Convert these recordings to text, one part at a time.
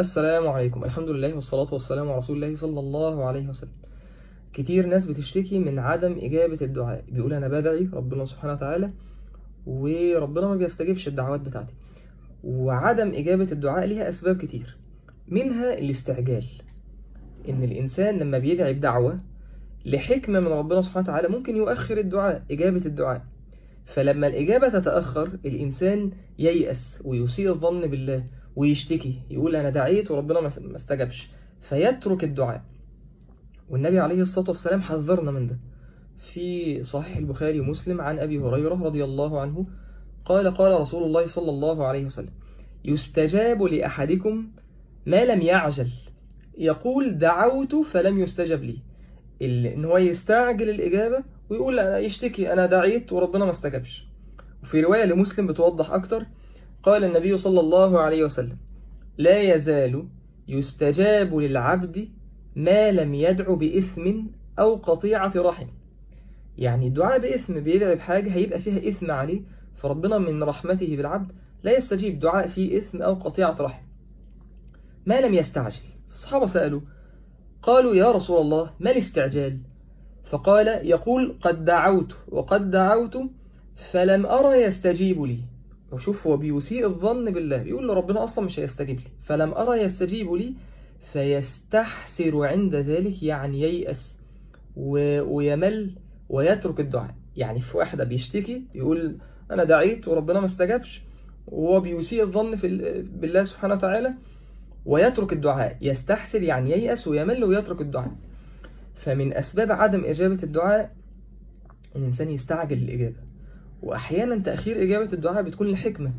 السلام عليكم. الحمد لله والصلاة والسلام على رسول الله صلى الله عليه وسلم. كتير ناس بتشتكي من عدم إجابة الدعاء، بيقول أنا بدعي ربنا سبحانه وتعالى وربنا ما بيستجيبش الدعوات بتاعتي. وعدم إجابة الدعاء ليها أسباب كتير، منها الاستعجال. إن الإنسان لما بيدعي بدعوة لحكمة من ربنا سبحانه وتعالى ممكن يؤخر الدعاء، إجابة الدعاء. فلما الإجابة تتأخر الإنسان ييأس ويسيء الظن بالله ويشتكي، يقول أنا دعيت وربنا ما استجابش، فيترك الدعاء. والنبي عليه الصلاة والسلام حذرنا من ده في صحيح البخاري ومسلم عن أبي هريرة رضي الله عنه قال قال رسول الله صلى الله عليه وسلم: يستجاب لأحدكم ما لم يعجل. يقول دعوت فلم يستجب لي، إن هو يستعجل الإجابة ويقول أنا يشتكي أنا دعيت وربنا ما استجابش. وفي رواية لمسلم بتوضح أكتر، قال النبي صلى الله عليه وسلم: لا يزال يستجاب للعبد ما لم يدع بإثم أو قطيعة رحم. يعني الدعاء بإثم، بيدعي بحاجة هيبقى فيها إثم عليه، فربنا من رحمته بالعبد لا يستجيب دعاء فيه إثم أو قطيعة رحم ما لم يستعجل. الصحابة سألوا قالوا يا رسول الله ما الاستعجال؟ فقال يقول قد دعوت وقد دعوت فلم أرى يستجيب لي. وشوف هو بيسيء الظن بالله، بيقول له ربنا أصلا مش هيستجيب لي، فلم أرى يستجيب لي فيستحسر عند ذلك، يعني ييأس ويمل ويترك الدعاء. يعني في واحدة بيشتكي يقول أنا دعيت وربنا ما استجابش، وهو بيسيء الظن بالله سبحانه وتعالى ويترك الدعاء، يستحسر يعني ييأس ويمل ويترك الدعاء. فمن أسباب عدم إجابة الدعاء إن الإنسان يستعجل الإجابة، وأحيانا تأخير إجابة الدعاء بتكون لحكمة.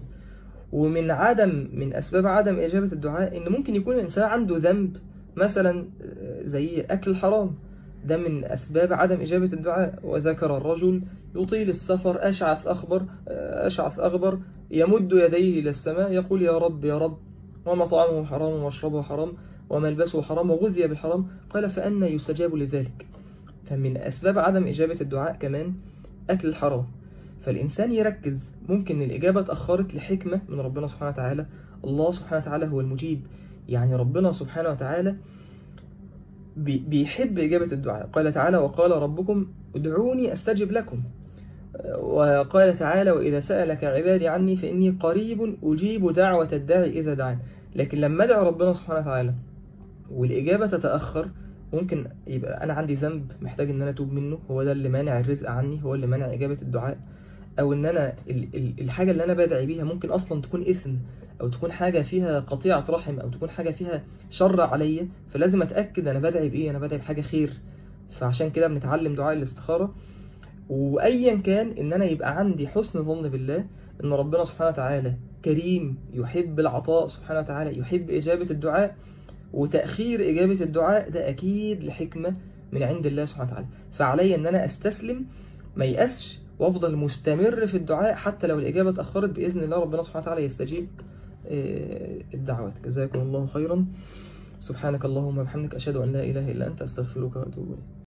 من أسباب عدم إجابة الدعاء إن ممكن يكون الإنسان عنده ذنب، مثلا زي أكل الحرام، ده من أسباب عدم إجابة الدعاء. وذكر الرجل يطيل السفر أشعث أغبر يمد يديه إلى السماء يقول يا رب يا رب، ومطعمه حرام ومشربه حرام وملبسه حرام وغذي بالحرام، قال فأنى يستجاب لذلك. فمن أسباب عدم إجابة الدعاء كمان أكل الحرام. فالإنسان يركز، ممكن الإجابة اتأخرت لحكمة من ربنا سبحانه وتعالى. الله سبحانه وتعالى هو المجيب، يعني ربنا سبحانه وتعالى بيحب إجابة الدعاء. قال تعالى وقال ربكم ادعوني أستجب لكم. وقال تعالى وإذا سألك عبادي عني فإني قريب أجيب دعوة الداعي إذا دعان. لكن لما أدعو ربنا سبحانه وتعالى والإجابة تتأخر، ممكن يبقى أنا عندي ذنب محتاج إن أنا أتوب منه، هو ده اللي مانع الرزق عني، هو اللي مانع إجابة الدعاء. أو إن أنا الحاجة اللي أنا بدعي بيها ممكن أصلا تكون إثم، أو تكون حاجة فيها قطيعة رحم، أو تكون حاجة فيها شر عليا، فلازم أتأكد أنا بدعي بإيه، أنا بدعي بحاجة خير. فعشان كده بنتعلم دعاء الاستخارة. وأيا كان إن أنا يبقى عندي حسن ظن بالله إن ربنا سبحانه وتعالى كريم، يحب العطاء سبحانه وتعالى، يحب إجابة الدعاء. وتأخير إجابة الدعاء ده أكيد لحكمة من عند الله سبحانه وتعالى. فعلي أن أنا أستسلم، ما يأسش، وأفضل مستمر في الدعاء حتى لو الإجابة اتأخرت، بإذن الله ربنا سبحانه وتعالى يستجيب الدعوات. جزاكم الله خيرا. سبحانك اللهم وبحمدك، أشهد أن لا إله إلا أنت، أستغفرك وأتوب إليك.